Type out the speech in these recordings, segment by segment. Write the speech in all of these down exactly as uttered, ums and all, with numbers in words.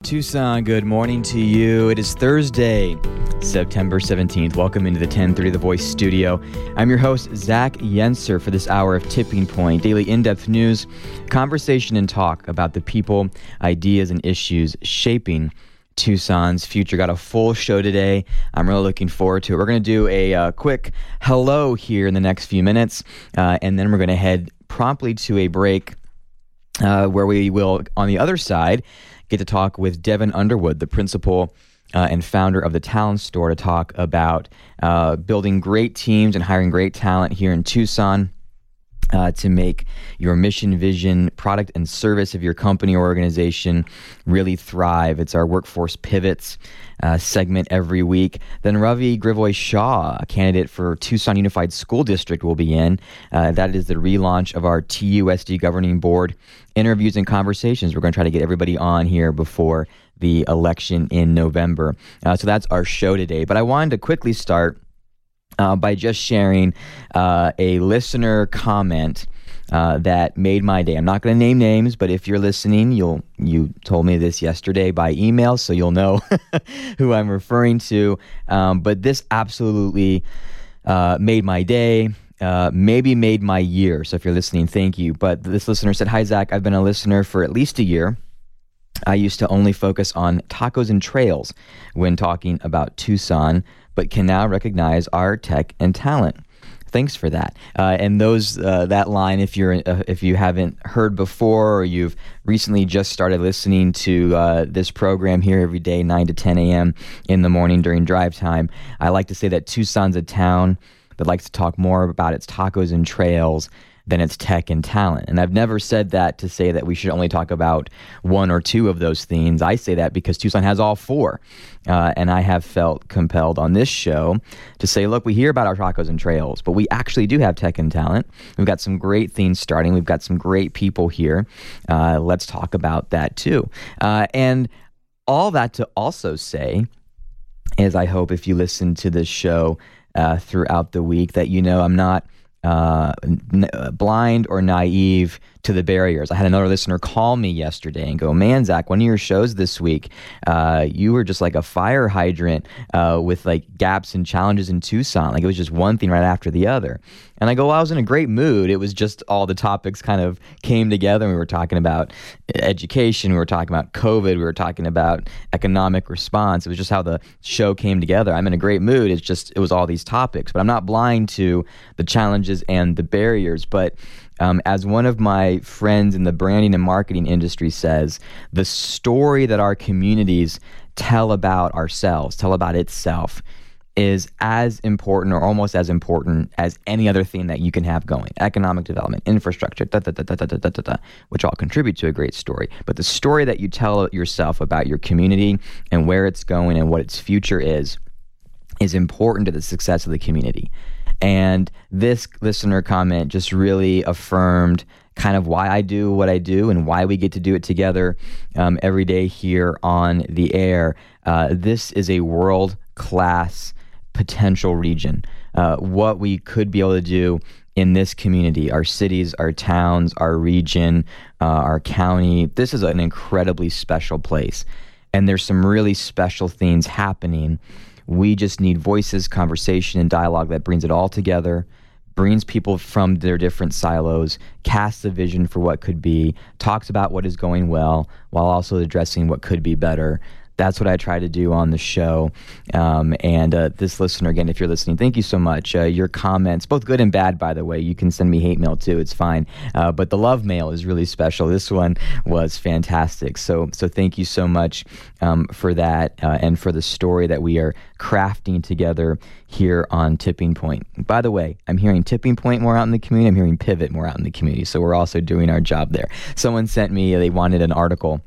Tucson, good morning to you. It is Thursday, September seventeenth. Welcome into the ten thirty The Voice studio. I'm your host, Zach Yenser, for this hour of Tipping Point, daily in-depth news, conversation and talk about the people, ideas, and issues shaping Tucson's future. Got a full show today. I'm really looking forward to it. We're going to do a uh, quick hello here in the next few minutes, uh, and then we're going to head promptly to a break uh, where we will, on the other side, get to talk with Devin Underwood, the principal uh, and founder of the Talent Store, to talk about uh, building great teams and hiring great talent here in Tucson uh, to make your mission, vision, product, and service of your company or organization really thrive. It's our Workforce Pivots uh, segment every week. Then Ravi Grivoy Shaw, a candidate for Tucson Unified School District, will be in. Uh, that is the relaunch of our T U S D governing board. Interviews and conversations. We're going to try to get everybody on here before the election in November. Uh, so that's our show today. But I wanted to quickly start uh, by just sharing uh, a listener comment uh, that made my day. I'm not going to name names, but if you're listening, you'll you told me this yesterday by email, so you'll know who I'm referring to. Um, but this absolutely uh, made my day. Uh, maybe made my year. So if you're listening, thank you. But this listener said, "Hi, Zach. I've been a listener for at least a year. I used to only focus on tacos and trails when talking about Tucson, but can now recognize our tech and talent. Thanks for that." Uh, and those uh, that line, if you're uh, if you haven't heard before, or you've recently just started listening to uh, this program here every day, nine to ten a.m. in the morning during drive time, I like to say that Tucson's a town that likes to talk more about its tacos and trails than its tech and talent. And I've never said that to say that we should only talk about one or two of those themes. I say that because Tucson has all four. Uh, and I have felt compelled on this show to say, look, we hear about our tacos and trails, but we actually do have tech and talent. We've got some great themes starting. We've got some great people here. Uh, let's talk about that too. Uh, and all that to also say is, I hope if you listen to this show Uh, throughout the week, that you know I'm not uh, n- blind or naive to the barriers. I had another listener call me yesterday and go, "Man, Zach, one of your shows this week, uh, you were just like a fire hydrant uh, with like gaps and challenges in Tucson. Like it was just one thing right after the other." And I go, well, I was in a great mood. It was just all the topics kind of came together. And we were talking about education. We were talking about COVID. We were talking about economic response. It was just how the show came together. I'm in a great mood. It's just, it was all these topics. But I'm not blind to the challenges and the barriers. But um, as one of my friends in the branding and marketing industry says, the story that our communities tell about ourselves, tell about itself, is as important or almost as important as any other thing that you can have going. Economic development, infrastructure, da, da, da, da, da, da, da, da, which all contribute to a great story. But the story that you tell yourself about your community and where it's going and what its future is, is important to the success of the community. And this listener comment just really affirmed kind of why I do what I do and why we get to do it together um, every day here on the air. Uh, this is a world-class potential region. Uh, what we could be able to do in this community, our cities, our towns, our region, uh, our county. This is an incredibly special place. And there's some really special things happening. We just need voices, conversation, and dialogue that brings it all together, brings people from their different silos, casts a vision for what could be, talks about what is going well, while also addressing what could be better. That's what I try to do on the show. Um, and uh, this listener, again, if you're listening, thank you so much. Uh, your comments, both good and bad, by the way, you can send me hate mail too. It's fine. Uh, but the love mail is really special. This one was fantastic. So so thank you so much um, for that uh, and for the story that we are crafting together here on Tipping Point. By the way, I'm hearing Tipping Point more out in the community. I'm hearing Pivot more out in the community. So we're also doing our job there. Someone sent me, they wanted an article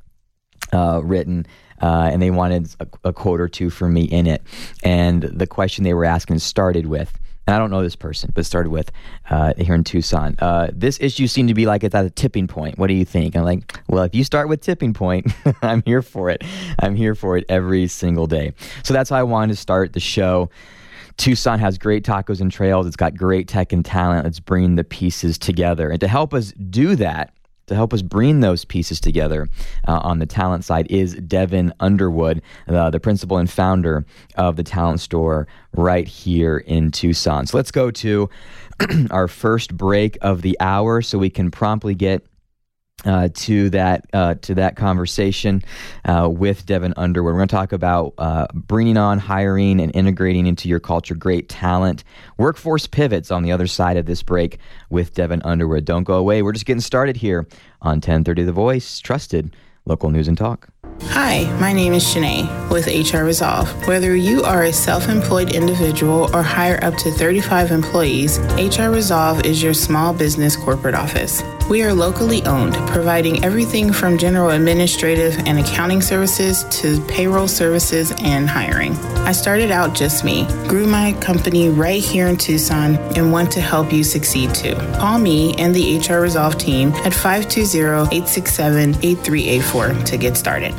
uh, written Uh, and they wanted a, a quote or two from me in it. And the question they were asking started with, and I don't know this person, but started with, uh, here in Tucson, uh, this issue seemed to be like it's at a tipping point. What do you think? I'm like, well, if you start with tipping point, I'm here for it. I'm here for it every single day. So that's how I wanted to start the show. Tucson has great tacos and trails. It's got great tech and talent. Let's bring the pieces together. And to help us do that, to help us bring those pieces together uh, on the talent side is Devin Underwood, uh, the principal and founder of the Talent Store right here in Tucson. So let's go to our first break of the hour so we can promptly get Uh, to that uh, to that conversation uh, with Devin Underwood. We're going to talk about uh, bringing on, hiring, and integrating into your culture great talent, workforce pivots on the other side of this break with Devin Underwood. Don't go away. We're just getting started here on ten thirty The Voice, trusted local news and talk. Hi, my name is Shanae with H R Resolve. Whether you are a self-employed individual or hire up to thirty-five employees, H R Resolve is your small business corporate office. We are locally owned, providing everything from general administrative and accounting services to payroll services and hiring. I started out just me, grew my company right here in Tucson, and want to help you succeed too. Call me and the H R Resolve team at five two zero, eight six seven, eight three eight four to get started.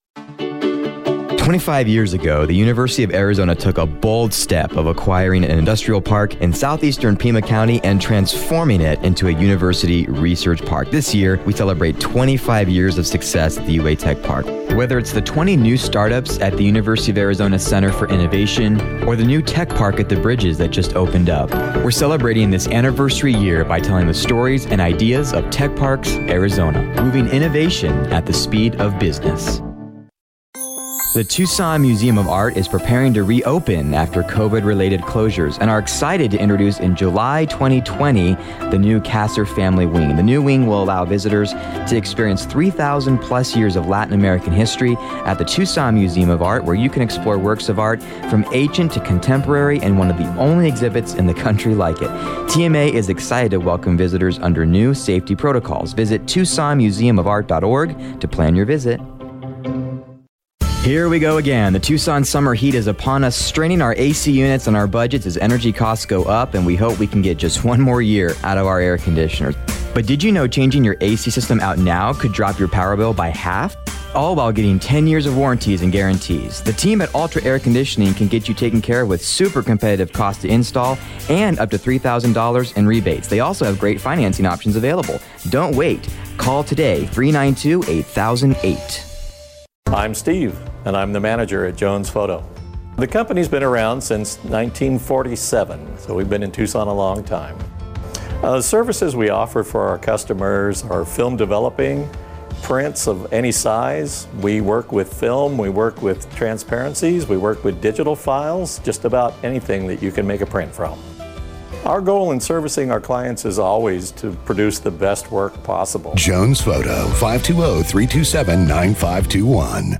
twenty-five years ago, the University of Arizona took a bold step of acquiring an industrial park in southeastern Pima County and transforming it into a university research park. This year, we celebrate twenty-five years of success at the U A Tech Park. Whether it's the twenty new startups at the University of Arizona Center for Innovation or the new tech park at the Bridges that just opened up, we're celebrating this anniversary year by telling the stories and ideas of Tech Parks Arizona, moving innovation at the speed of business. The Tucson Museum of Art is preparing to reopen after COVID-related closures and are excited to introduce in July twenty twenty the new Kasser Family Wing. The new wing will allow visitors to experience three thousand plus years of Latin American history at the Tucson Museum of Art, where you can explore works of art from ancient to contemporary and one of the only exhibits in the country like it. T M A is excited to welcome visitors under new safety protocols. Visit tucson museum of art dot org to plan your visit. Here we go again. The Tucson summer heat is upon us, straining our A C units and our budgets as energy costs go up, and we hope we can get just one more year out of our air conditioners. But did you know changing your A C system out now could drop your power bill by half? All while getting ten years of warranties and guarantees. The team at Ultra Air Conditioning can get you taken care of with super competitive cost to install and up to three thousand dollars in rebates. They also have great financing options available. Don't wait. Call today, three nine two, eight thousand eight. I'm Steve, and I'm the manager at Jones Photo. The company's been around since nineteen forty-seven, so we've been in Tucson a long time. Uh, the services we offer for our customers are film developing, prints of any size. We work with film, we work with transparencies, we work with digital files, just about anything that you can make a print from. Our goal in servicing our clients is always to produce the best work possible. Jones Photo, five two zero, three two seven, nine five two one.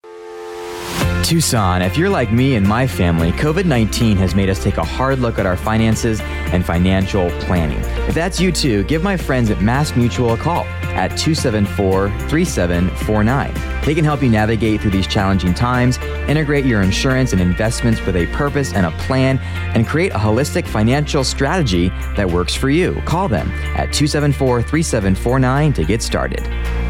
Tucson, if you're like me and my family, COVID nineteen has made us take a hard look at our finances and financial planning. If that's you too, give my friends at Mass Mutual a call at two seven four, three seven four nine. They can help you navigate through these challenging times, integrate your insurance and investments with a purpose and a plan, and create a holistic financial strategy that works for you. Call them at two seven four, three seven four nine to get started.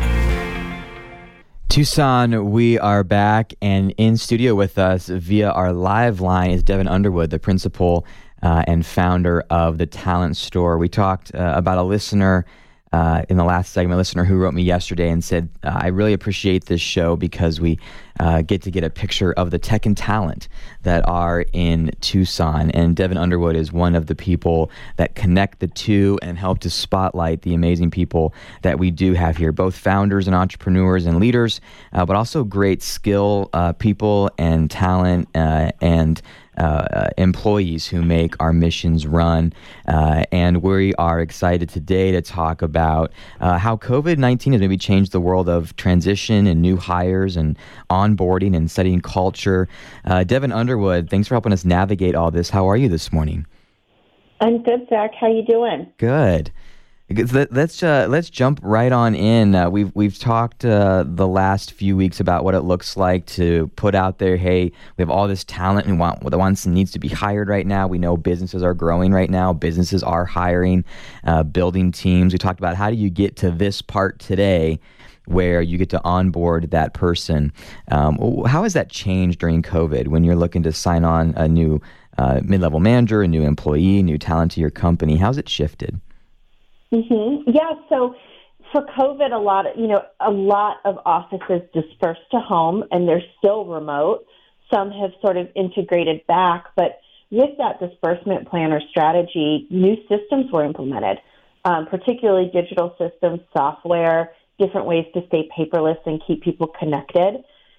Tucson, we are back, and in studio with us via our live line is Devin Underwood, the principal uh, and founder of the Talent Store. We talked uh, about a listener uh, in the last segment, a listener who wrote me yesterday and said, uh, I really appreciate this show because we uh, get to get a picture of the tech and talent that are in Tucson. And Devin Underwood is one of the people that connect the two and help to spotlight the amazing people that we do have here, both founders and entrepreneurs and leaders, uh, but also great skill uh, people and talent uh, and Uh, employees who make our missions run. Uh, and we are excited today to talk about uh, how COVID nineteen has maybe changed the world of transition and new hires and onboarding and setting culture. Uh, Devin Underwood, thanks for helping us navigate all this. How are you this morning? I'm good, Zach. How you doing? Good. Let's uh, let's jump right on in. Uh, we've we've talked uh, the last few weeks about what it looks like to put out there. Hey, we have all this talent and want the ones that needs to be hired right now. We know businesses are growing right now. Businesses are hiring, uh, building teams. We talked about how do you get to this part today, where you get to onboard that person. Um, how has that changed during COVID when you're looking to sign on a new uh, mid-level manager, a new employee, new talent to your company? How's it shifted? Mm-hmm. Yeah, so for COVID, a lot of, you know, a lot of offices dispersed to home and they're still remote. Some have sort of integrated back, but with that disbursement plan or strategy, new systems were implemented, um, particularly digital systems, software, different ways to stay paperless and keep people connected.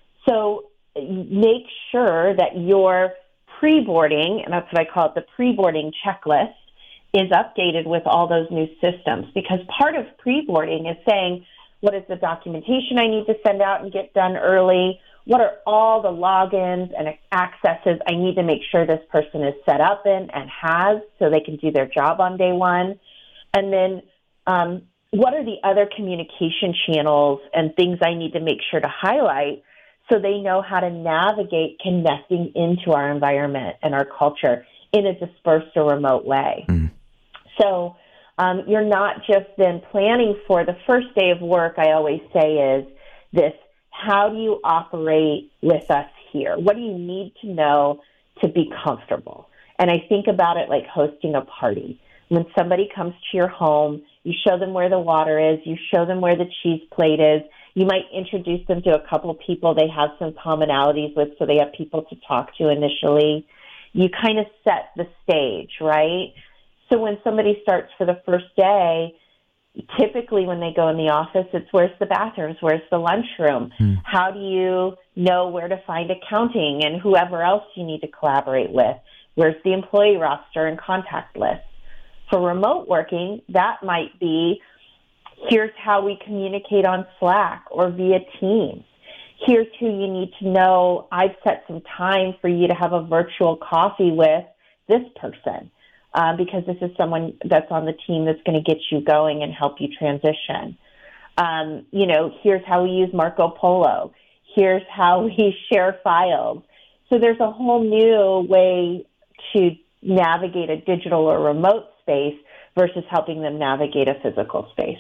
So make sure that your pre-boarding, and that's what I call it, the pre-boarding checklist, is updated with all those new systems, because part of pre-boarding is saying, what is the documentation I need to send out and get done early? What are all the logins and accesses I need to make sure this person is set up in and has so they can do their job on day one? And then um, what are the other communication channels and things I need to make sure to highlight so they know how to navigate connecting into our environment and our culture in a dispersed or remote way? Mm. So um, you're not just then planning for the first day of work, I always say, is this: how do you operate with us here? What do you need to know to be comfortable? And I think about it like hosting a party. When somebody comes to your home, you show them where the water is, you show them where the cheese plate is, you might introduce them to a couple of people they have some commonalities with so they have people to talk to initially. You kind of set the stage, right? So when somebody starts for the first day, typically when they go in the office, it's where's the bathrooms, where's the lunchroom? Mm. How do you know where to find accounting and whoever else you need to collaborate with? Where's the employee roster and contact list? For remote working, that might be, here's how we communicate on Slack or via Teams. Here's who you need to know. I've set some time for you to have a virtual coffee with this person. Uh, because this is someone that's on the team that's going to get you going and help you transition. Um, you know, here's how we use Marco Polo. Here's how we share files. So there's a whole new way to navigate a digital or remote space versus helping them navigate a physical space.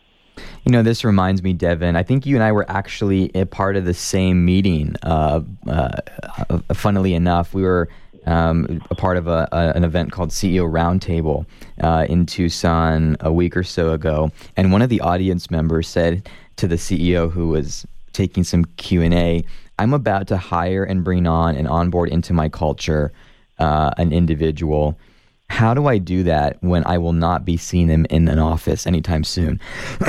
You know, this reminds me, Devin, I think you and I were actually a part of the same meeting. Uh, uh, funnily enough, we were Um, a part of a, a, an event called C E O Roundtable uh, in Tucson a week or so ago. And one of the audience members said to the C E O who was taking some Q and A, I'm about to hire and bring on and onboard into my culture uh, an individual. How do I do that when I will not be seeing them in an office anytime soon?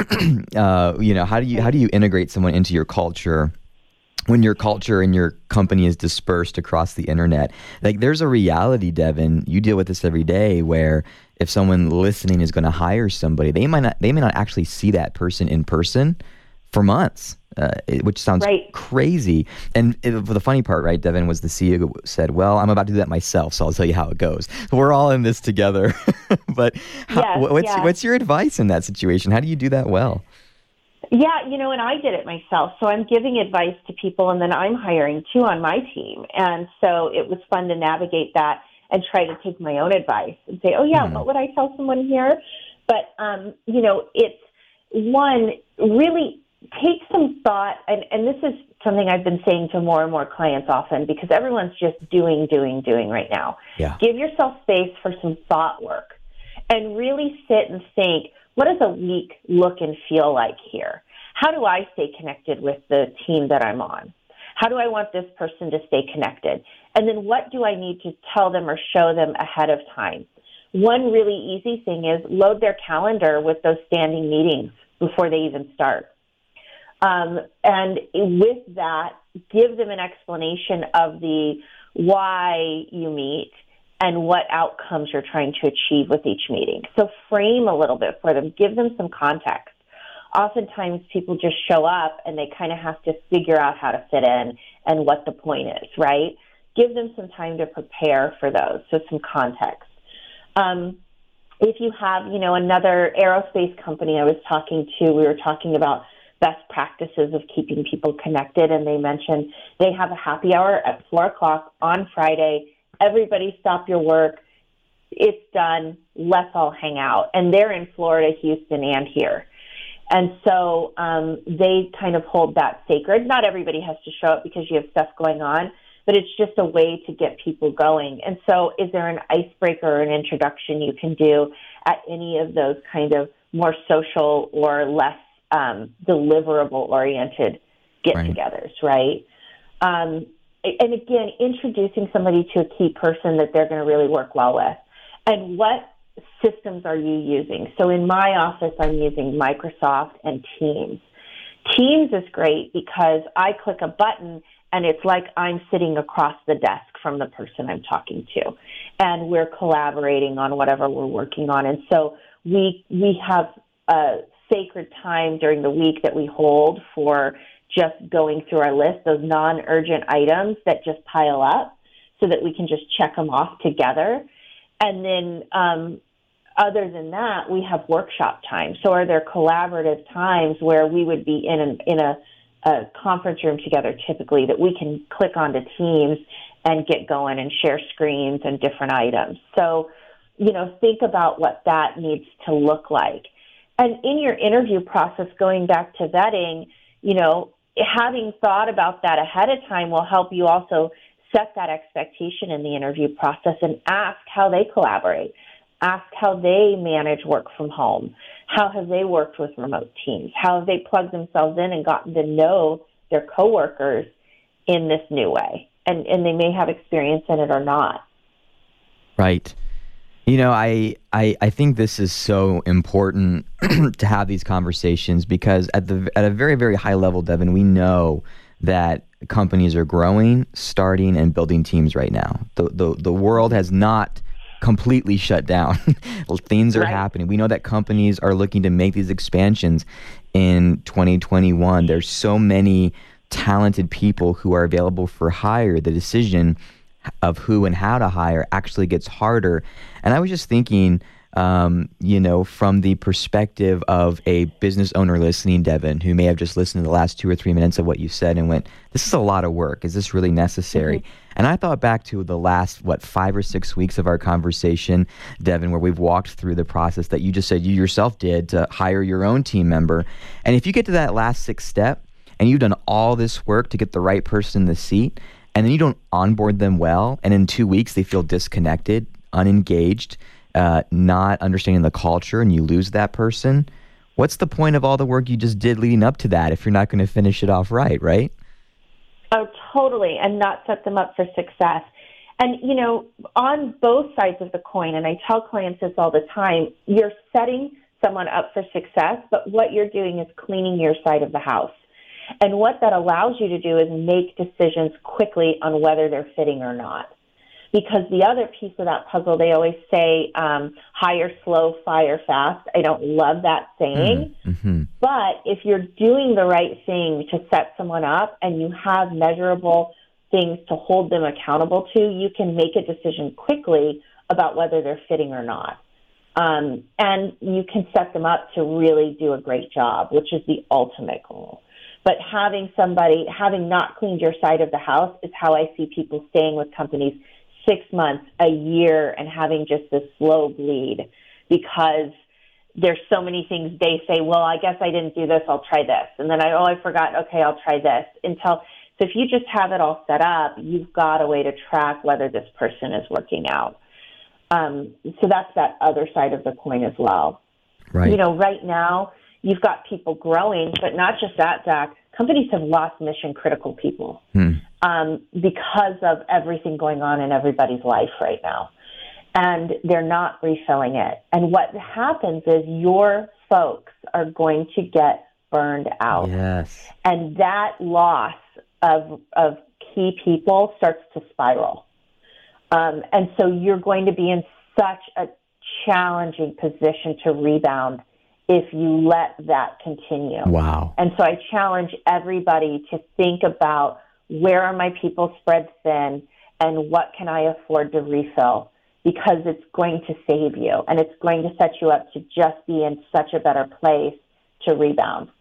uh, you know, how do you how do you integrate someone into your culture when your culture and your company is dispersed across the internet? Like, there's a reality, Devin, you deal with this every day, where if someone listening is going to hire somebody, they might not, they may not actually see that person in person for months, uh, which sounds right. crazy. And it, the funny part, right, Devin, was the C E O who said, well, I'm about to do that myself, so I'll tell you how it goes. We're all in this together. But how, yes, what's, yes. what's your advice in that situation? How do you do that well? Yeah, you know, and I did it myself. So I'm giving advice to people, and then I'm hiring too on my team. And so it was fun to navigate that and try to take my own advice and say, oh, yeah, mm. what would I tell someone here? But, um, you know, it's, one, really take some thought, and, and this is something I've been saying to more and more clients often, because everyone's just doing, doing, doing right now. Yeah. Give yourself space for some thought work and really sit and think, what does a week look and feel like here? How do I stay connected with the team that I'm on? How do I want this person to stay connected? And then what do I need to tell them or show them ahead of time? One really easy thing is load their calendar with those standing meetings before they even start. Um, and with that, give them an explanation of the why you meet and what outcomes you're trying to achieve with each meeting. So frame a little bit for them. Give them some context. Oftentimes people just show up and they kind of have to figure out how to fit in and what the point is, right? Give them some time to prepare for those, so some context. Um, if you have, you know, another aerospace company I was talking to, we were talking about best practices of keeping people connected, and they mentioned they have a happy hour at four o'clock on Friday. Everybody stop your work. It's done. Let's all hang out. And they're in Florida, Houston, and here. And so um, they kind of hold that sacred. Not everybody has to show up because you have stuff going on, but it's just a way to get people going. And so is there an icebreaker or an introduction you can do at any of those kind of more social or less um, deliverable-oriented get-togethers, right? right? Um, and again, introducing somebody to a key person that they're going to really work well with. And what systems are you using? So in my office, I'm using Microsoft and Teams. Teams is great because I click a button and it's like I'm sitting across the desk from the person I'm talking to. And we're collaborating on whatever we're working on. And so we we have a sacred time during the week that we hold for just going through our list, those non-urgent items that just pile up so that we can just check them off together. And then um, other than that, we have workshop time. So are there collaborative times where we would be in, an, in a, a conference room together typically that we can click onto Teams and get going and share screens and different items? So, you know, think about what that needs to look like. And in your interview process, going back to vetting, you know, having thought about that ahead of time will help you also set that expectation in the interview process and ask how they collaborate. Ask how they manage work from home. How have they worked with remote teams? How have they plugged themselves in and gotten to know their coworkers in this new way? And, and they may have experience in it or not. Right. You know, I, I I think this is so important to have these conversations because at the at a very, very high level, Devin, we know that companies are growing, starting, and building teams right now. The the, the world has not completely shut down. Things are right. happening. We know that companies are looking to make these expansions in twenty twenty-one. There's so many talented people who are available for hire. The decision of who and how to hire actually gets harder. And I was just thinking, um, you know, from the perspective of a business owner listening, Devin, who may have just listened to the last two or three minutes of what you said and went, this is a lot of work. Is this really necessary? Mm-hmm. And I thought back to the last, what, five or six weeks of our conversation, Devin, where we've walked through the process that you just said you yourself did to hire your own team member. And if you get to that last sixth step and you've done all this work to get the right person in the seat, and then you don't onboard them well, and in two weeks they feel disconnected, unengaged, uh, not understanding the culture, and you lose that person, what's the point of all the work you just did leading up to that if you're not going to finish it off right, right? Oh, totally, and not set them up for success. And, you know, on both sides of the coin, and I tell clients this all the time, you're setting someone up for success, but what you're doing is cleaning your side of the house. And what that allows you to do is make decisions quickly on whether they're fitting or not. Because the other piece of that puzzle, they always say, um, hire slow, fire fast. I don't love that saying. Mm-hmm. But if you're doing the right thing to set someone up and you have measurable things to hold them accountable to, you can make a decision quickly about whether they're fitting or not. Um, and you can set them up to really do a great job, which is the ultimate goal. But having somebody, having not cleaned your side of the house is how I see people staying with companies six months, a year, and having just this slow bleed because there's so many things they say, well, I guess I didn't do this, I'll try this. And then I, oh, I forgot, okay, I'll try this. Until, so if you just have it all set up, you've got a way to track whether this person is working out. Um, so that's that other side of the coin as well. Right. You know, right now, you've got people growing, but not just that, Zach. Companies have lost mission-critical people hmm. um, because of everything going on in everybody's life right now. And they're not refilling it. And what happens is your folks are going to get burned out. Yes. And that loss of, of key people starts to spiral. Um, and so you're going to be in such a challenging position to rebound if you let that continue. Wow. And so I challenge everybody to think about where are my people spread thin and what can I afford to refill, because it's going to save you and it's going to set you up to just be in such a better place to rebound.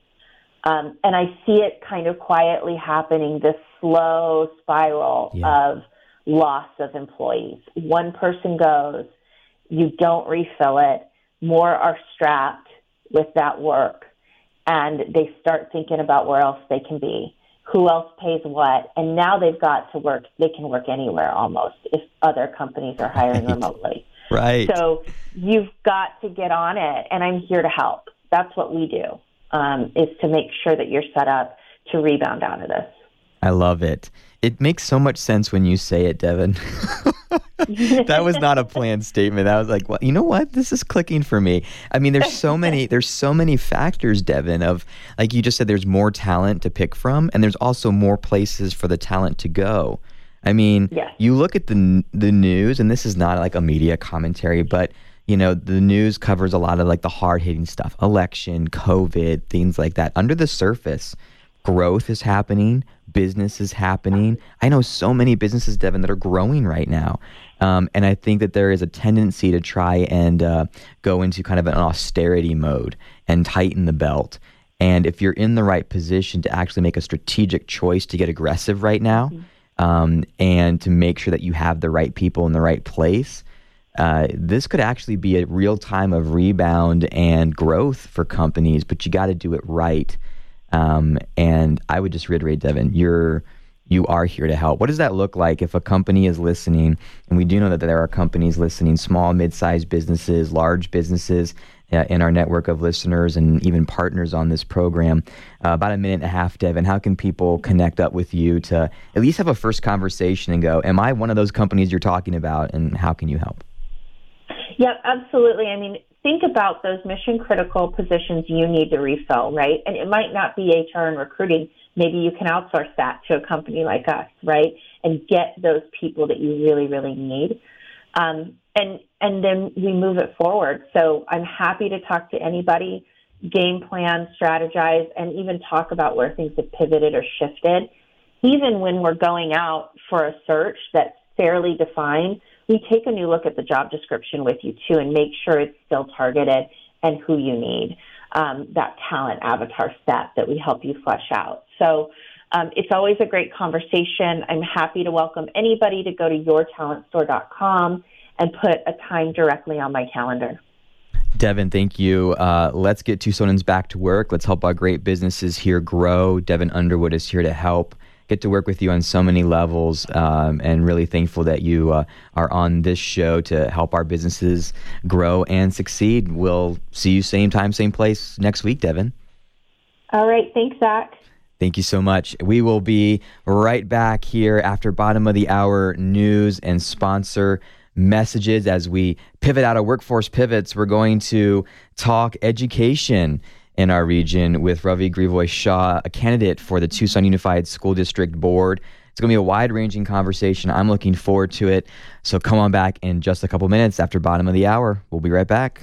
Um, and I see it kind of quietly happening, this slow spiral yeah. of loss of employees. One person goes, you don't refill it, more are strapped with that work, and they start thinking about where else they can be, who else pays what, and now they've got to work, they can work anywhere almost if other companies are hiring right. remotely. Right. So you've got to get on it, and I'm here to help. That's what we do. um, is to make sure that you're set up to rebound out of this. I love it. It makes so much sense when you say it, Devin. That was not a planned statement. That was like, well, you know what? This is clicking for me. I mean, there's so many, there's so many factors, Devin, of, like you just said, there's more talent to pick from, and there's also more places for the talent to go. I mean, yes. You look at the the news, and this is not like a media commentary, but you know, the news covers a lot of like the hard-hitting stuff, election, COVID, things like that. Under the surface, growth is happening, business is happening. I know so many businesses, Devin, that are growing right now. Um, and I think that there is a tendency to try and uh, go into kind of an austerity mode and tighten the belt. And if you're in the right position to actually make a strategic choice to get aggressive right now, mm-hmm. um, and to make sure that you have the right people in the right place, uh, this could actually be a real time of rebound and growth for companies, but you got to do it right. Um, and I would just reiterate, Devin, you're, you are here to help. What does that look like if a company is listening? And we do know that there are companies listening, small, mid-sized businesses, large businesses uh, in our network of listeners and even partners on this program. Uh, about a minute and a half, Devin, how can people connect up with you to at least have a first conversation and go, am I one of those companies you're talking about, and how can you help? Yeah, absolutely. I mean, think about those mission critical positions you need to refill, right? And it might not be H R and recruiting. Maybe you can outsource that to a company like us, right? And get those people that you really, really need. Um, and, and then we move it forward. So I'm happy to talk to anybody, game plan, strategize, and even talk about where things have pivoted or shifted. Even when we're going out for a search that's fairly defined, we take a new look at the job description with you too and make sure it's still targeted and who you need, um, that talent avatar set that we help you flesh out. So um, it's always a great conversation. I'm happy to welcome anybody to go to your talent store dot com and put a time directly on my calendar. Devin, thank you. Uh, let's get Tucsonans back to work. Let's help our great businesses here grow. Devin Underwood is here to help. Get to work with you on so many levels, um, and really thankful that you uh, are on this show to help our businesses grow and succeed. We'll see you same time, same place next week, Devin. All right. Thanks, Zach. Thank you so much. We will be right back here after bottom of the hour news and sponsor messages. As we pivot out of Workforce Pivots, we're going to talk education in our region with Ravi Grivoy Shaw, a candidate for the Tucson Unified School District Board. It's going to be a wide-ranging conversation. I'm looking forward to it. So come on back in just a couple minutes after bottom of the hour. We'll be right back.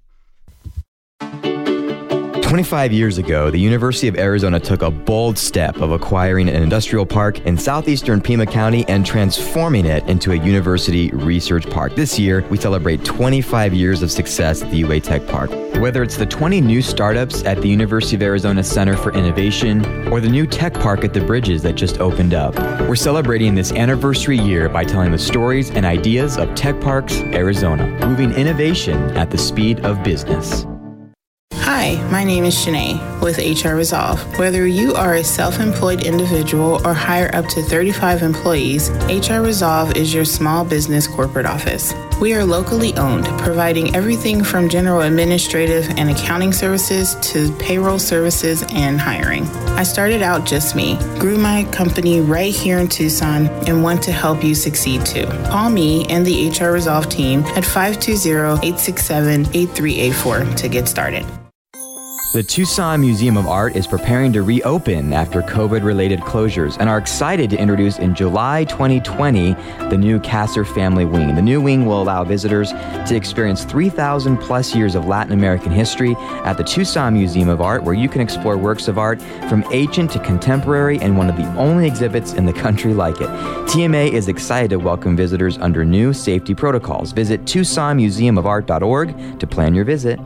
twenty-five years ago, the University of Arizona took a bold step of acquiring an industrial park in southeastern Pima County and transforming it into a university research park. This year, we celebrate twenty-five years of success at the U A Tech Park. Whether it's the twenty new startups at the University of Arizona Center for Innovation or the new tech park at the Bridges that just opened up, we're celebrating this anniversary year by telling the stories and ideas of Tech Parks Arizona, moving innovation at the speed of business. Hi, my name is Shanae with H R Resolve. Whether you are a self-employed individual or hire up to thirty-five employees, H R Resolve is your small business corporate office. We are locally owned, providing everything from general administrative and accounting services to payroll services and hiring. I started out just me, grew my company right here in Tucson, and want to help you succeed too. Call me and the H R Resolve team at five two zero, eight six seven, eight three eight four to get started. The Tucson Museum of Art is preparing to reopen after COVID-related closures and are excited to introduce in July twenty twenty the new Kasser Family Wing. The new wing will allow visitors to experience three thousand plus years of Latin American history at the Tucson Museum of Art, where you can explore works of art from ancient to contemporary and one of the only exhibits in the country like it. T M A is excited to welcome visitors under new safety protocols. Visit tucson museum of art dot org to plan your visit.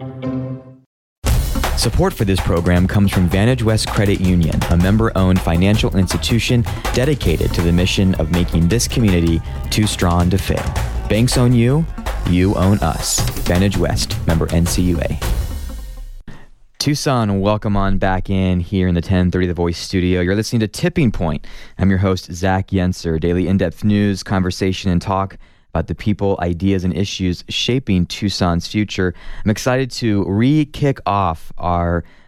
Support for this program comes from Vantage West Credit Union, a member-owned financial institution dedicated to the mission of making this community too strong to fail. Banks own you, you own us. Vantage West, member N C U A. Tucson, welcome on back in here in the ten thirty The Voice studio. You're listening to Tipping Point. I'm your host, Zach Yenser. Daily in-depth news, conversation, and talk about the people, ideas, and issues shaping Tucson's future. I'm excited to re-kick off our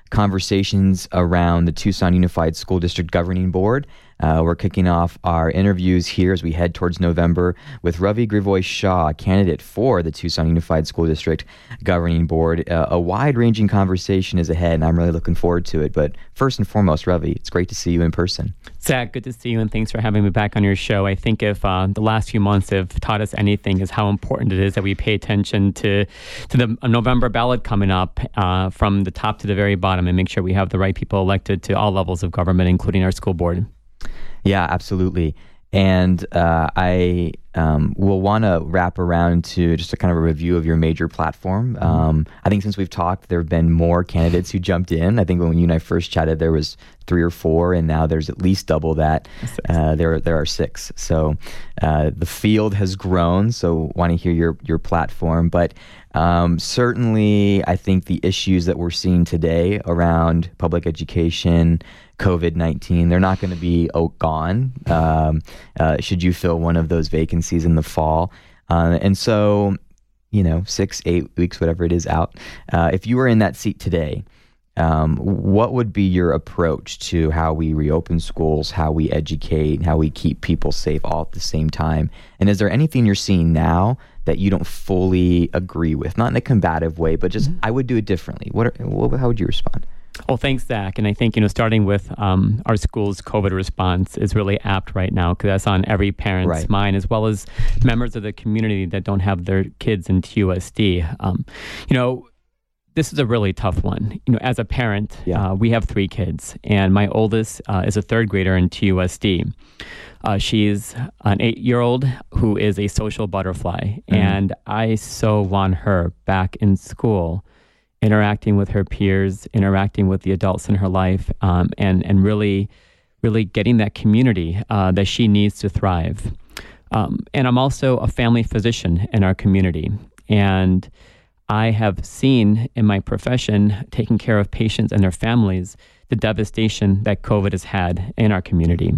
conversations around the Tucson Unified School District Governing Board. Uh, we're kicking off our interviews here as we head towards November with Ravi Grivois-Shaw, candidate for the Tucson Unified School District Governing Board. Uh, a wide-ranging conversation is ahead, and I'm really looking forward to it. But first and foremost, Ravi, it's great to see you in person. Zach, good to see you, and thanks for having me back on your show. I think if uh, the last few months have taught us anything, is how important it is that we pay attention to to the November ballot coming up, uh, from the top to the very bottom, and make sure we have the right people elected to all levels of government, including our school board. Yeah, absolutely. And uh, I um, will want to wrap around to just a kind of a review of your major platform. Um, I think since we've talked, there have been more candidates who jumped in. I think when you and I first chatted, there was three or four, and now there's at least double that. Uh, there, there are six. So uh, the field has grown. So want to hear your your platform, but um, certainly, I think the issues that we're seeing today around public education, COVID nineteen, they're not going to be oh, gone um, uh, should you fill one of those vacancies in the fall. Uh, and so, you know, six, eight weeks, whatever it is out. Uh, if you were in that seat today, um, what would be your approach to how we reopen schools, how we educate, how we keep people safe all at the same time? And is there anything you're seeing now that you don't fully agree with? Not in a combative way, but just, mm-hmm. I would do it differently. What, are, what how would you respond? Well, thanks, Zach. And I think, you know, starting with um, our school's COVID response is really apt right now, because that's on every parent's right. mind, as well as members of the community that don't have their kids in T U S D. Um, you know, this is a really tough one. You know, as a parent, yeah. uh, we have three kids, and my oldest uh, is a third grader in T U S D. Uh, she's an eight-year-old who is a social butterfly, mm-hmm. and I so want her back in school, interacting with her peers, interacting with the adults in her life, um, and and really, really getting that community uh, that she needs to thrive. Um, and I'm also a family physician in our community, and I have seen in my profession, taking care of patients and their families, the devastation that COVID has had in our community.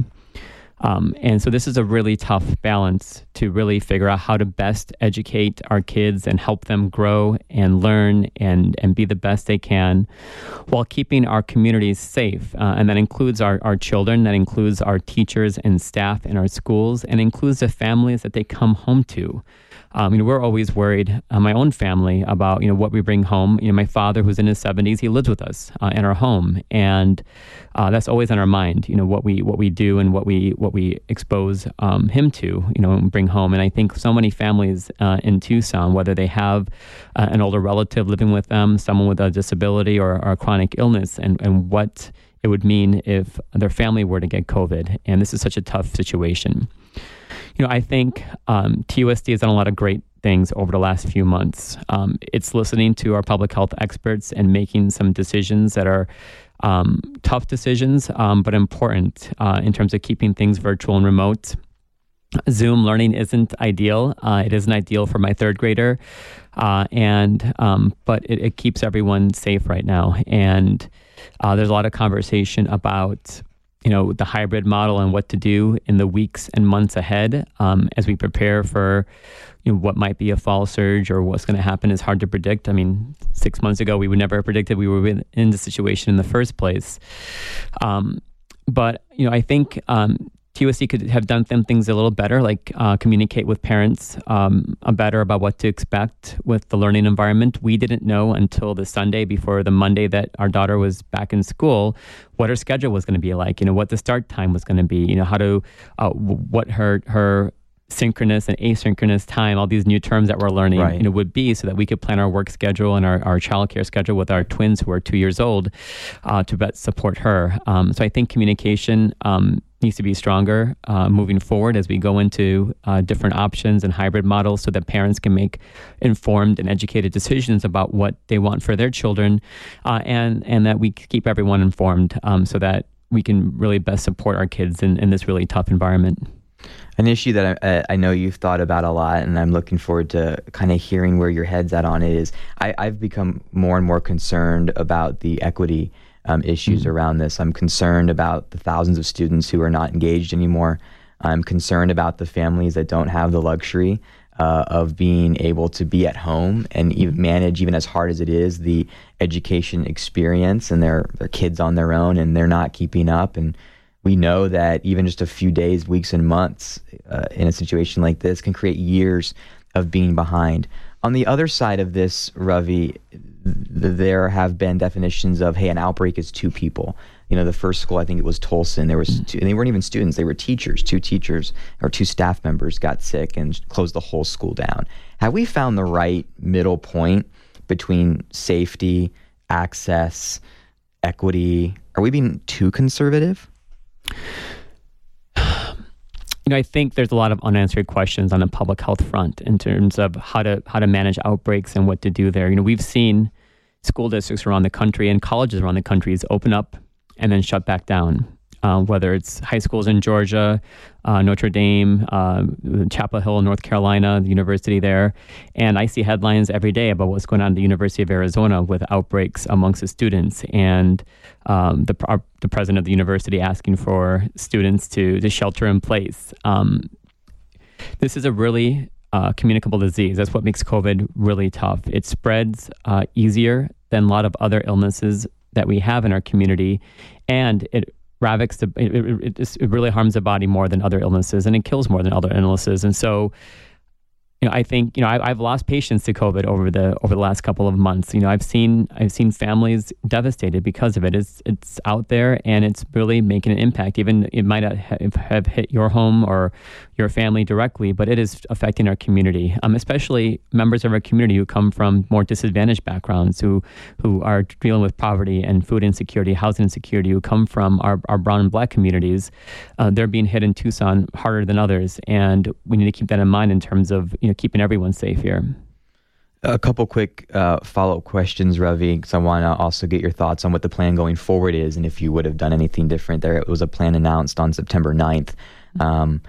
Um, and so this is a really tough balance to really figure out how to best educate our kids and help them grow and learn and, and be the best they can, while keeping our communities safe. Uh, and that includes our, our children, that includes our teachers and staff in our schools, and includes the families that they come home to. Um, you know, we're always worried, uh, my own family, about, you know, what we bring home. You know, my father, who's in his seventies, he lives with us uh, in our home, and uh, that's always on our mind. You know, what we what we do and what we what we expose um, him to. You know, and bring home. And I think so many families uh, in Tucson, whether they have uh, an older relative living with them, someone with a disability or, or a chronic illness, and and what it would mean if their family were to get COVID. And this is such a tough situation. You know, I think um, T U S D has done a lot of great things over the last few months. Um, it's listening to our public health experts and making some decisions that are um, tough decisions, um, but important uh, in terms of keeping things virtual and remote. Zoom learning isn't ideal. Uh, it isn't ideal for my third grader, uh, and um, but it, it keeps everyone safe right now. And uh, there's a lot of conversation about, you know, the hybrid model and what to do in the weeks and months ahead um, as we prepare for, you know, what might be a fall surge or what's going to happen is hard to predict. I mean, six months ago, we would never have predicted we were in the situation in the first place. Um, but, you know, I think um, T U S D could have done some things a little better, like uh, communicate with parents um, better about what to expect with the learning environment. We didn't know until the Sunday before the Monday that our daughter was back in school what her schedule was going to be like, you know, what the start time was going to be, you know, how to, uh, what her, her synchronous and asynchronous time, all these new terms that we're learning, right. you know, would be, so that we could plan our work schedule and our, our childcare schedule with our twins who are two years old uh, to best support her. Um, so I think communication um, needs to be stronger uh, moving forward as we go into uh, different options and hybrid models, so that parents can make informed and educated decisions about what they want for their children, uh, and, and that we keep everyone informed um, so that we can really best support our kids in, in this really tough environment. An issue that I, I know you've thought about a lot, and I'm looking forward to kind of hearing where your head's at on it, is I, I've become more and more concerned about the equity um, issues mm-hmm. around this. I'm concerned about the thousands of students who are not engaged anymore. I'm concerned about the families that don't have the luxury uh, of being able to be at home and even manage, even as hard as it is, the education experience, and their their kids on their own, and they're not keeping up. And we know that even just a few days, weeks, and months uh, in a situation like this can create years of being behind. On the other side of this, Ravi, th- there have been definitions of, hey, an outbreak is two people. You know, the first school, I think it was Tolson, there was two, and they weren't even students, they were teachers. Two teachers or two staff members got sick and closed the whole school down. Have we found the right middle point between safety, access, equity? Are we being too conservative? You know, I think there's a lot of unanswered questions on the public health front in terms of how to how to manage outbreaks and what to do there. You know, we've seen school districts around the country and colleges around the country open up and then shut back down. Uh, whether it's high schools in Georgia, uh, Notre Dame, uh, Chapel Hill, North Carolina, the university there. And I see headlines every day about what's going on at the University of Arizona with outbreaks amongst the students, and um, the, our, the president of the university asking for students to, to shelter in place. Um, this is a really uh, communicable disease. That's what makes COVID really tough. It spreads uh, easier than a lot of other illnesses that we have in our community, and it Ravix, the, it, it, it really harms the body more than other illnesses, and it kills more than other illnesses. And so, you know, I think, you know, I, I've lost patients to COVID over the over the last couple of months. You know, I've seen I've seen families devastated because of it. It's it's out there, and it's really making an impact. Even it might not have, have hit your home or your family directly, but it is affecting our community, um, especially members of our community who come from more disadvantaged backgrounds, who who are dealing with poverty and food insecurity, housing insecurity, who come from our, our brown and black communities. Uh, they're being hit in Tucson harder than others, and we need to keep that in mind in terms of, you know, keeping everyone safe here. A couple quick uh, follow-up questions, Ravi, because I want to also get your thoughts on what the plan going forward is, and if you would have done anything different there. It was a plan announced on September ninth. Um,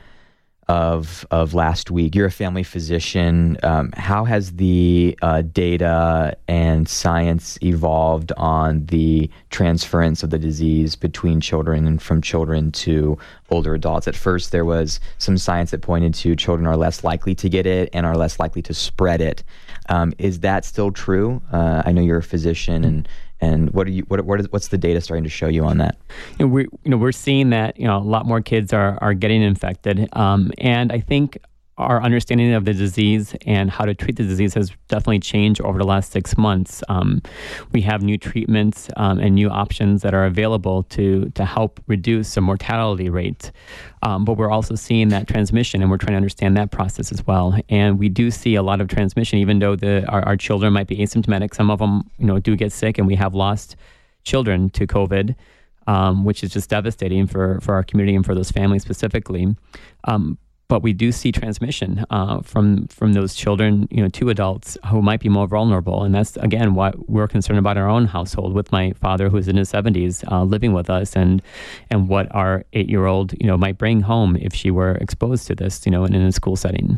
of of last week. You're a family physician. Um, how has the uh, data and science evolved on the transference of the disease between children and from children to older adults? At first, there was some science that pointed to children are less likely to get it and are less likely to spread it. Um, is that still true? Uh, I know you're a physician, and And what are you? What, what is, what's the data starting to show you on that? You know, we you know we're seeing that, you know, a lot more kids are are getting infected, um, and I think our understanding of the disease and how to treat the disease has definitely changed over the last six months. Um, we have new treatments um, and new options that are available to to help reduce the mortality rate. Um, but we're also seeing that transmission, and we're trying to understand that process as well. And we do see a lot of transmission, even though the our, our children might be asymptomatic. Some of them, you know, do get sick, and we have lost children to COVID, um, which is just devastating for, for our community and for those families specifically. Um, But we do see transmission uh, from from those children, you know, to adults who might be more vulnerable, and that's again why we're concerned about our own household. With my father, who's in his seventies, uh, living with us, and and what our eight-year-old, you know, might bring home if she were exposed to this, you know, in, in a school setting.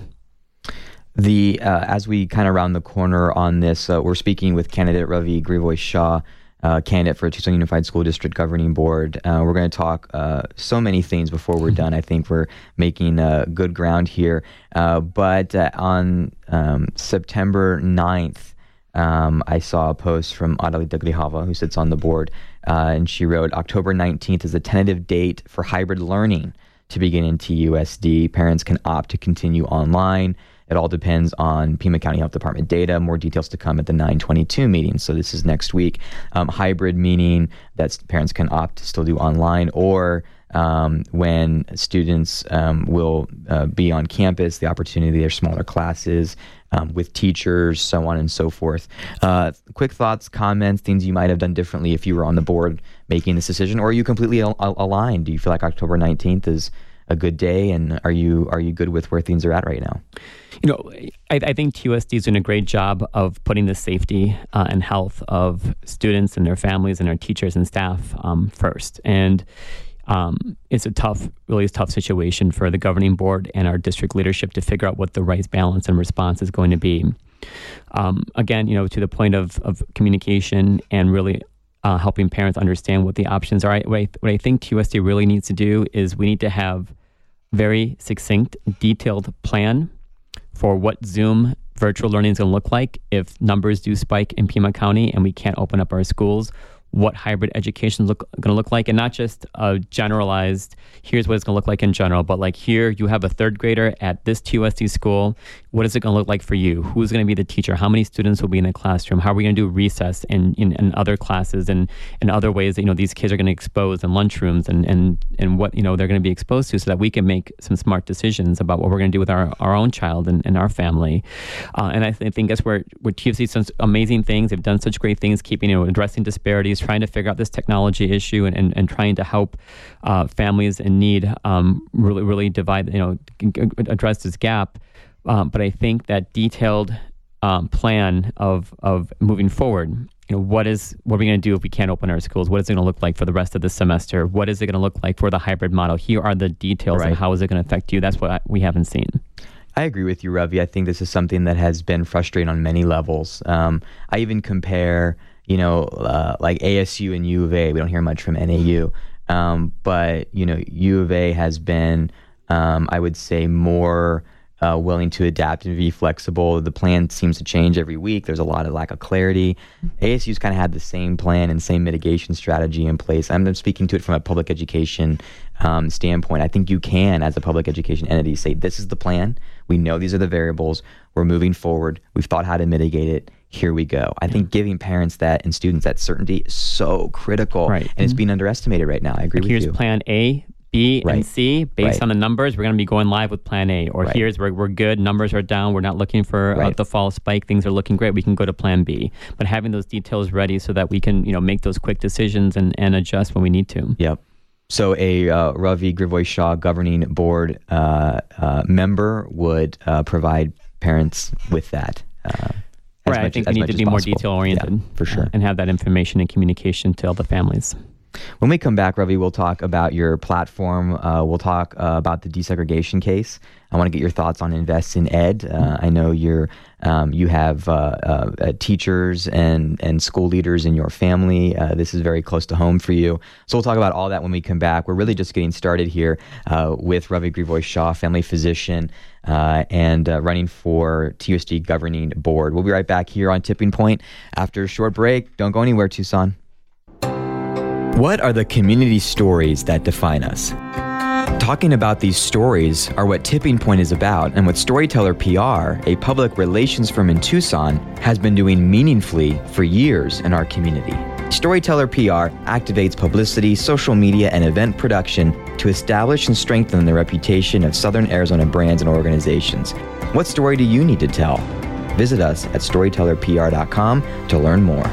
The uh, as we kind of round the corner on this, uh, we're speaking with candidate Ravi Grivois-Shah, Uh, candidate for Tucson Unified School District Governing Board. Uh, we're going to talk uh, so many things before we're done. I think we're making uh, good ground here. Uh, but uh, on um, September ninth, um, I saw a post from Adalita Grijalva, who sits on the board, uh, and she wrote, October nineteenth is a tentative date for hybrid learning to begin in T U S D. Parents can opt to continue online. It all depends on Pima County Health Department data. More details to come at the nine twenty-two meeting. So this is next week. Um, hybrid meaning that parents can opt to still do online, or um, when students um, will uh, be on campus, the opportunity, their smaller classes um, with teachers, so on and so forth. Uh, quick thoughts, comments, things you might have done differently if you were on the board making this decision, or are you completely al- aligned? Do you feel like October nineteenth is a good day, and are you are you good with where things are at right now? You know, I, I think T U S D is doing a great job of putting the safety uh, and health of students and their families and their teachers and staff um, first. And um, it's a tough, really tough situation for the governing board and our district leadership to figure out what the right balance and response is going to be. Um, again, you know, to the point of, of communication and really uh, helping parents understand what the options are. I, what, I, what I think T U S D really needs to do is we need to have very succinct, detailed plan for what Zoom virtual learning is going to look like if numbers do spike in Pima County and we can't open up our schools, what hybrid education is look, going to look like, and not just a generalized, here's what it's going to look like in general, but like here you have a third grader at this T U S D school. What is it going to look like for you? Who's going to be the teacher? How many students will be in the classroom? How are we going to do recess and in, in, in other classes and, and other ways that, you know, these kids are going to expose in lunchrooms and, and, and what, you know, they're going to be exposed to so that we can make some smart decisions about what we're going to do with our, our own child and, and our family. Uh, and I, th- I think that's where, where T U S D's done amazing things. They've done such great things, keeping, you know, addressing disparities, trying to figure out this technology issue and, and, and trying to help uh, families in need um, really, really divide, you know, address this gap. Um, but I think that detailed um, plan of of moving forward, you know, what is what are we going to do if we can't open our schools? What is it going to look like for the rest of the semester? What is it going to look like for the hybrid model? Here are the details right. and how is it going to affect you? That's what I, we haven't seen. I agree with you, Ravi. I think this is something that has been frustrating on many levels. Um, I even compare, you know, uh, like A S U and U of A. We don't hear much from N A U, um, but you know, U of A has been, um, I would say, more uh, willing to adapt and be flexible. The plan seems to change every week. There's a lot of lack of clarity. A S U's kind of had the same plan and same mitigation strategy in place. I'm speaking to it from a public education um, standpoint. I think you can, as a public education entity, say this is the plan. We know these are the variables. We're moving forward. We've thought how to mitigate it. Here we go. I think giving parents that and students that certainty is so critical, right. and mm-hmm. it's being underestimated right now. I agree like with here's you. Here's plan A, B, right. and C. Based right. on the numbers, we're going to be going live with plan A. Or right. here's where we're good. Numbers are down. We're not looking for right. uh, the fall spike. Things are looking great. We can go to plan B. But having those details ready so that we can, you know, make those quick decisions and, and adjust when we need to. Yep. So a uh, Ravi Grivois-Shaw governing board uh, uh, member would uh, provide parents with that. Uh, right. I think we need to be more detail oriented yeah, for sure, uh, and have that information and communication to all the families. When we come back, Ravi, we'll talk about your platform. Uh, we'll talk uh, about the desegregation case. I want to get your thoughts on Invest in Ed. Uh, I know you're, um, you have uh, uh, teachers and, and school leaders in your family. Uh, this is very close to home for you. So we'll talk about all that when we come back. We're really just getting started here uh, with Ravi Grivois-Shaw, family physician, uh, and uh, running for T U S D governing board. We'll be right back here on Tipping Point after a short break. Don't go anywhere, Tucson. What are the community stories that define us? Talking about these stories are what Tipping Point is about and what Storyteller P R, a public relations firm in Tucson, has been doing meaningfully for years in our community. Storyteller P R activates publicity, social media, and event production to establish and strengthen the reputation of Southern Arizona brands and organizations. What story do you need to tell? Visit us at storyteller p r dot com to learn more.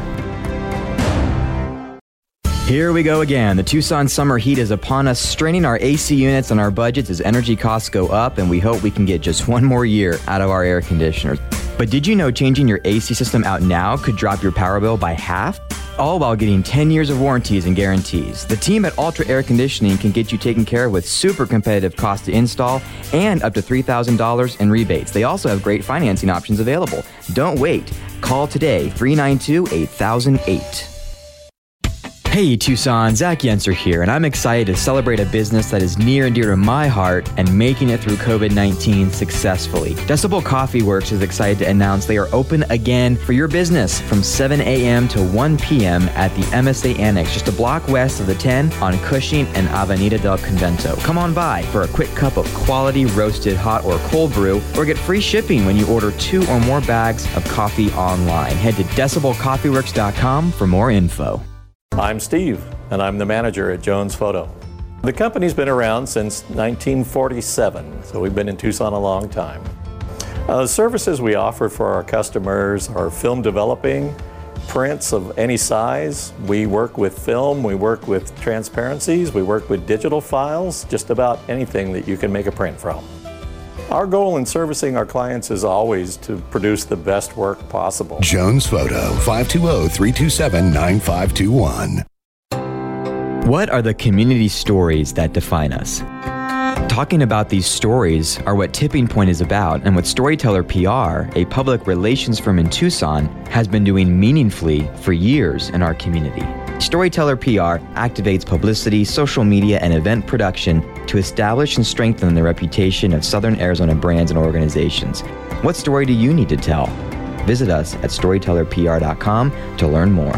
Here we go again. The Tucson summer heat is upon us, straining our A C units and our budgets as energy costs go up, and we hope we can get just one more year out of our air conditioners. But did you know changing your A C system out now could drop your power bill by half? All while getting ten years of warranties and guarantees. The team at Ultra Air Conditioning can get you taken care of with super competitive cost to install and up to three thousand dollars in rebates. They also have great financing options available. Don't wait. Call today, three nine two, eight thousand eight. Hey Tucson, Zach Yenser here, and I'm excited to celebrate a business that is near and dear to my heart and making it through covid nineteen successfully. Decibel Coffee Works is excited to announce they are open again for your business from seven a.m. to one p.m. at the M S A Annex, just a block west of the ten on Cushing and Avenida del Convento. Come on by for a quick cup of quality roasted hot or cold brew, or get free shipping when you order two or more bags of coffee online. Head to decibel coffee works dot com for more info. I'm Steve, and I'm the manager at Jones Photo. The company's been around since nineteen forty-seven, so we've been in Tucson a long time. Uh, the services we offer for our customers are film developing, prints of any size. We work with film, we work with transparencies, we work with digital files, just about anything that you can make a print from. Our goal in servicing our clients is always to produce the best work possible. Jones Photo, five two zero, three two seven, nine five two one. What are the community stories that define us? Talking about these stories are what Tipping Point is about and what Storyteller P R, a public relations firm in Tucson, has been doing meaningfully for years in our community. Storyteller P R activates publicity, social media, and event production to establish and strengthen the reputation of Southern Arizona brands and organizations. What story do you need to tell? Visit us at storyteller P R dot com to learn more.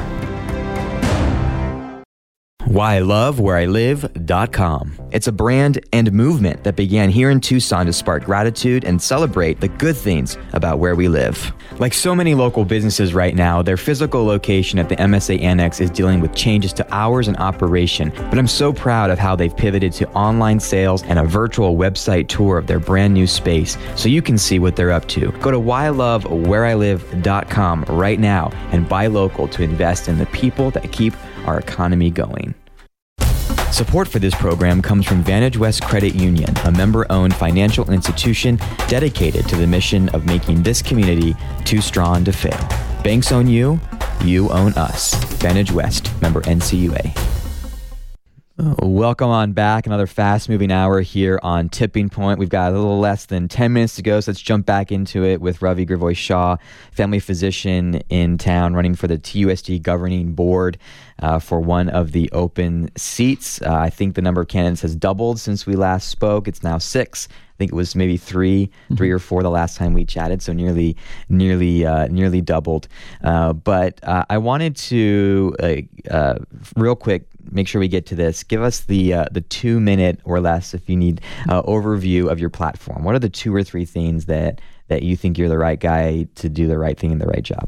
why I love where I live dot com. It's a brand and movement that began here in Tucson to spark gratitude and celebrate the good things about where we live. Like so many local businesses right now, their physical location at the M S A Annex is dealing with changes to hours and operation, but I'm so proud of how they've pivoted to online sales and a virtual website tour of their brand new space so you can see what they're up to. Go to why I love where I live dot com right now and buy local to invest in the people that keep our economy going. Support for this program comes from Vantage West Credit Union, a member-owned financial institution dedicated to the mission of making this community too strong to fail. Banks own you, you own us. Vantage West, member N C U A. Welcome on back. Another fast-moving hour here on Tipping Point. We've got a little less than ten minutes to go, so let's jump back into it with Ravi Grivois Shaw, family physician in town, running for the T U S D governing board uh, for one of the open seats. Uh, I think the number of candidates has doubled since we last spoke. It's now six. I think it was maybe three, mm-hmm. three or four the last time we chatted, so nearly, nearly, uh, nearly doubled. Uh, but uh, I wanted to, uh, uh, real quick, make sure we get to this. Give us the uh, the two minute or less, if you need, uh, overview of your platform. What are the two or three things that that you think you're the right guy to do the right thing in the right job?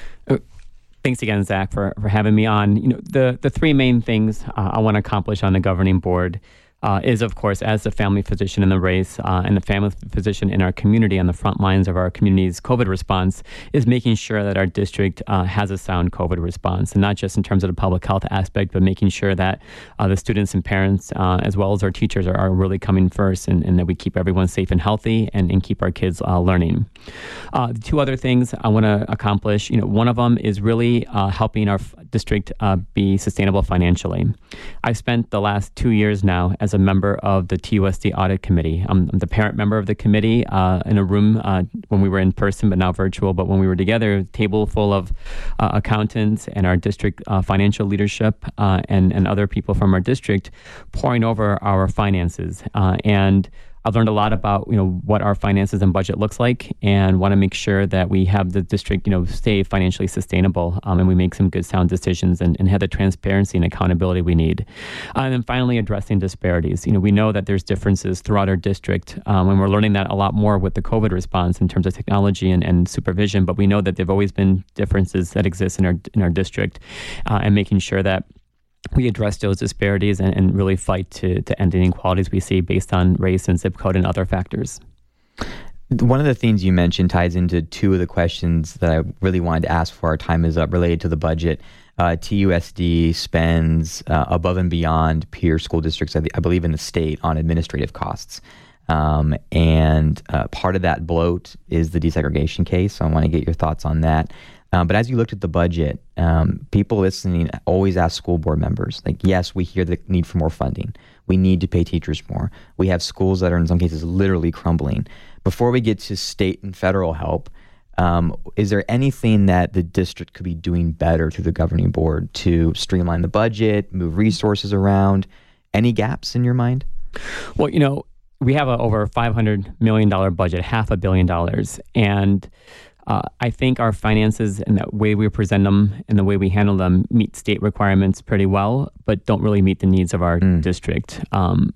Thanks again, Zach, for, for having me on. You know, the the three main things uh, I want to accomplish on the governing board Uh, is, of course, as the family physician in the race uh, and the family physician in our community on the front lines of our community's COVID response, is making sure that our district uh, has a sound COVID response, and not just in terms of the public health aspect, but making sure that uh, the students and parents, uh, as well as our teachers, are, are really coming first, and, and that we keep everyone safe and healthy, and, and keep our kids uh, learning. Uh, the two other things I want to accomplish, you know, one of them is really uh, helping our f- district uh, be sustainable financially. I've spent the last two years now as a member of the T U S D Audit Committee. I'm, I'm the parent member of the committee uh, in a room uh, when we were in person, but now virtual. But when we were together, a table full of uh, accountants and our district uh, financial leadership uh, and, and other people from our district pouring over our finances. Uh, and I've learned a lot about, you know, what our finances and budget looks like, and want to make sure that we have the district, you know, stay financially sustainable, um, and we make some good, sound decisions, and, and have the transparency and accountability we need. Uh, and then finally, addressing disparities. You know, we know that there's differences throughout our district, um, and we're learning that a lot more with the COVID response in terms of technology and, and supervision. But we know that there've always been differences that exist in our in our district, uh, and making sure that we address those disparities and, and really fight to, to end inequalities we see based on race and zip code and other factors. One of the things you mentioned ties into two of the questions that I really wanted to ask before our time is up, related to the budget. Uh, T U S D spends uh, above and beyond peer school districts, I, I believe, in the state on administrative costs. Um, and uh, part of that bloat is the desegregation case. So I want to get your thoughts on that. Um, but as you looked at the budget, um, people listening always ask school board members, like, yes, we hear the need for more funding. We need to pay teachers more. We have schools that are in some cases literally crumbling. Before we get to state and federal help, um, is there anything that the district could be doing better through the governing board to streamline the budget, move resources around? Any gaps in your mind? Well, you know, we have a over five hundred million dollars budget, half a billion dollars. And Uh, I think our finances and the way we present them and the way we handle them meet state requirements pretty well, but don't really meet the needs of our mm. district. Um,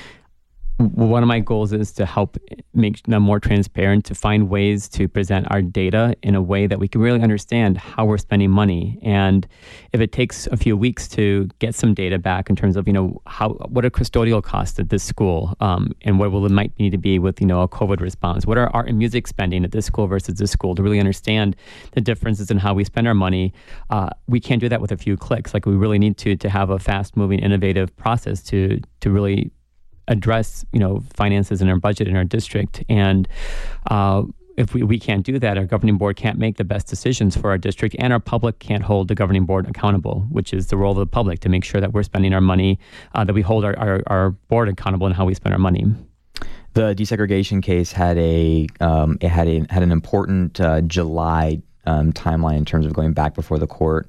one of my goals is to help make them more transparent, to find ways to present our data in a way that we can really understand how we're spending money. And if it takes a few weeks to get some data back in terms of, you know, how what are custodial costs at this school, um, and what will it might need to be with, you know, a COVID response? What are art and music spending at this school versus this school, to really understand the differences in how we spend our money? Uh, we can't do that with a few clicks. Like, we really need to to have a fast-moving, innovative process to to really address, you know, finances in our budget in our district. And uh, if we, we can't do that, our governing board can't make the best decisions for our district, and our public can't hold the governing board accountable, which is the role of the public, to make sure that we're spending our money, uh, that we hold our, our, our board accountable in how we spend our money. The desegregation case had a um, it had a had an important uh, July um, timeline in terms of going back before the court.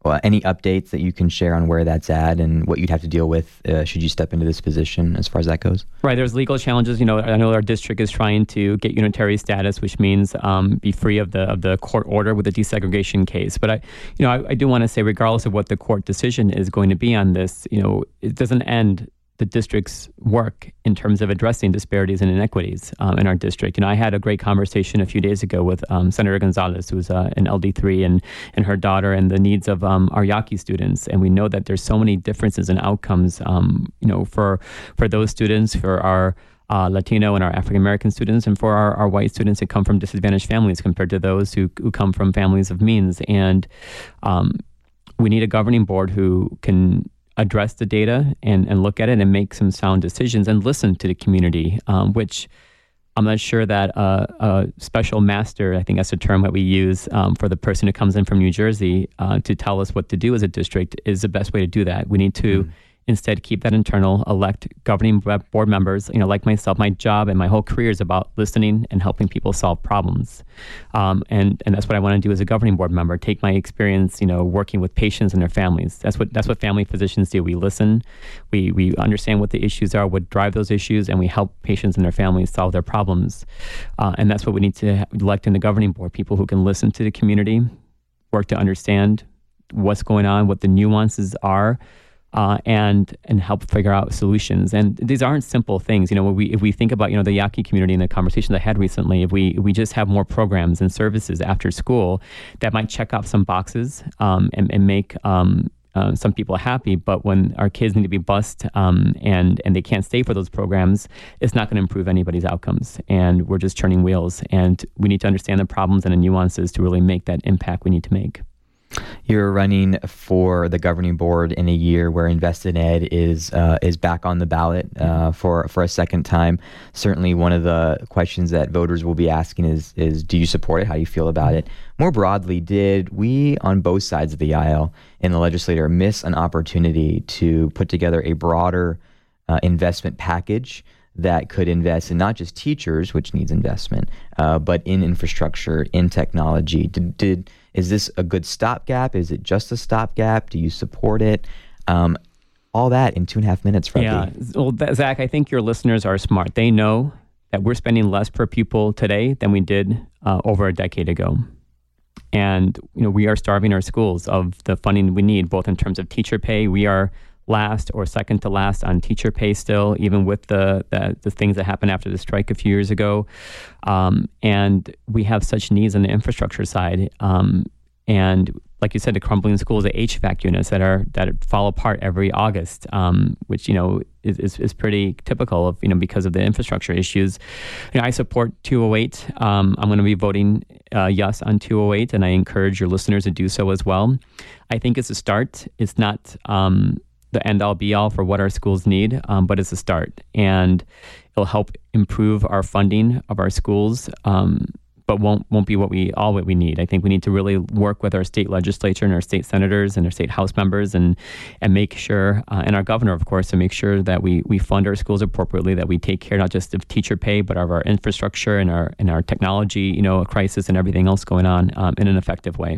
well, any updates that you can share on where that's at and what you'd have to deal with uh, should you step into this position as far as that goes? Right. There's legal challenges. You know, I know our district is trying to get unitary status, which means um, be free of the of the court order with the desegregation case. But I, you know, I, I do want to say, regardless of what the court decision is going to be on this, you know, it doesn't end the district's work in terms of addressing disparities and inequities um, in our district. You know, I had a great conversation a few days ago with um, Senator Gonzalez, who's uh, an L D three, and and her daughter, and the needs of um, our Yaqui students. And we know that there's so many differences in outcomes, um, you know, for for those students, for our uh, Latino and our African American students, and for our, our white students that come from disadvantaged families compared to those who who come from families of means. And um, we need a governing board who can address the data and, and look at it and make some sound decisions and listen to the community, um, which I'm not sure that uh, a special master, I think that's a term that we use um, for the person who comes in from New Jersey uh, to tell us what to do as a district is the best way to do that. We need to mm. instead keep that internal, elect governing board members, you know, like myself. My job and my whole career is about listening and helping people solve problems. Um, and, and that's what I want to do as a governing board member, take my experience, you know, working with patients and their families. That's what that's what family physicians do. We listen, we we understand what the issues are, what drive those issues, and we help patients and their families solve their problems. Uh, and that's what we need to elect in the governing board, people who can listen to the community, work to understand what's going on, what the nuances are, Uh, and and help figure out solutions. And these aren't simple things. You know, when we if we think about, you know, the Yaqui community and the conversations I had recently, if we if we just have more programs and services after school that might check off some boxes um, and, and make um, uh, some people happy, but when our kids need to be bused um, and and they can't stay for those programs, it's not going to improve anybody's outcomes. And we're just turning wheels. And we need to understand the problems and the nuances to really make that impact we need to make. You're running for the governing board in a year where Invest in Ed is uh, is back on the ballot uh, for for a second time. Certainly, one of the questions that voters will be asking is is do you support it? How do you feel about it? More broadly, did we on both sides of the aisle in the legislature miss an opportunity to put together a broader uh, investment package that could invest in not just teachers, which needs investment, uh, but in infrastructure, in technology? Did, did is this a good stopgap? Is it just a stopgap? Do you support it? Um, all that in two and a half minutes, Ravi. Yeah, well, that, Zach, I think your listeners are smart. They know that we're spending less per pupil today than we did uh, over a decade ago. And you know, we are starving our schools of the funding we need, both in terms of teacher pay. We are last or second to last on teacher pay still, even with the the, the things that happened after the strike a few years ago. Um, and we have such needs on the infrastructure side. Um, and like you said, the crumbling schools, the H V A C units that are that fall apart every August, um, which you know is, is is pretty typical of you know because of the infrastructure issues. You know, I support two oh eight. Um, I'm going to be voting uh, yes on two oh eight, and I encourage your listeners to do so as well. I think it's a start. It's not Um, the end-all be-all for what our schools need, um, but it's a start. And it'll help improve our funding of our schools, um, but won't won't be what we all what we need. I think we need to really work with our state legislature and our state senators and our state house members and and make sure, uh, and our governor, of course, to make sure that we we fund our schools appropriately, that we take care not just of teacher pay, but of our infrastructure and our and our technology, you know, crisis and everything else going on um, in an effective way.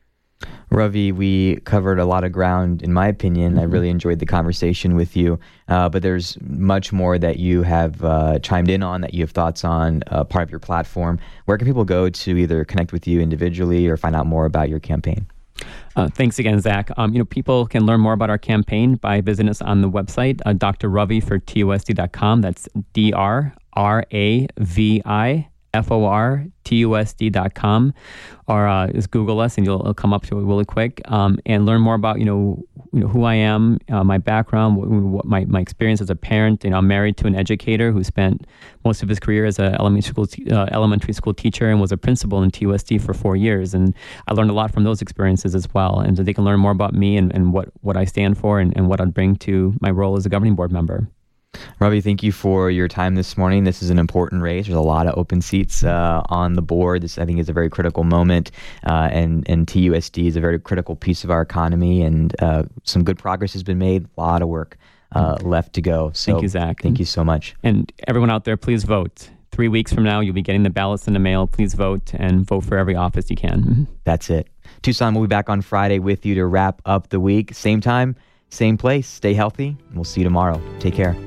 Ravi, we covered a lot of ground, in my opinion. Mm-hmm. I really enjoyed the conversation with you, uh, but there's much more that you have uh, chimed in on, that you have thoughts on, uh, part of your platform. Where can people go to either connect with you individually or find out more about your campaign? Uh, thanks again, Zach. Um, you know, people can learn more about our campaign by visiting us on the website, uh, D R Ravi for T U S D dot com. That's D R R A V I F O R T U S D dot com, or uh, just Google us and you'll it'll come up to it really quick, um, and learn more about you know you know who I am, uh, my background, what, what my my experience as a parent. You know, I'm married to an educator who spent most of his career as an elementary school t- uh, elementary school teacher and was a principal in T U S D for four years, and I learned a lot from those experiences as well. And so they can learn more about me and, and what what I stand for and, and what I'd bring to my role as a governing board member. Ravi, thank you for your time this morning. This is an important race. There's a lot of open seats uh, on the board. This, I think, is a very critical moment, uh, and, and T U S D is a very critical piece of our economy, and uh, some good progress has been made. A lot of work uh, left to go. So thank you, Zach. Thank you so much. And everyone out there, please vote. three weeks from now, you'll be getting the ballots in the mail. Please vote and vote for every office you can. That's it. Tucson will be back on Friday with you to wrap up the week. Same time, same place. Stay healthy. We'll see you tomorrow. Take care.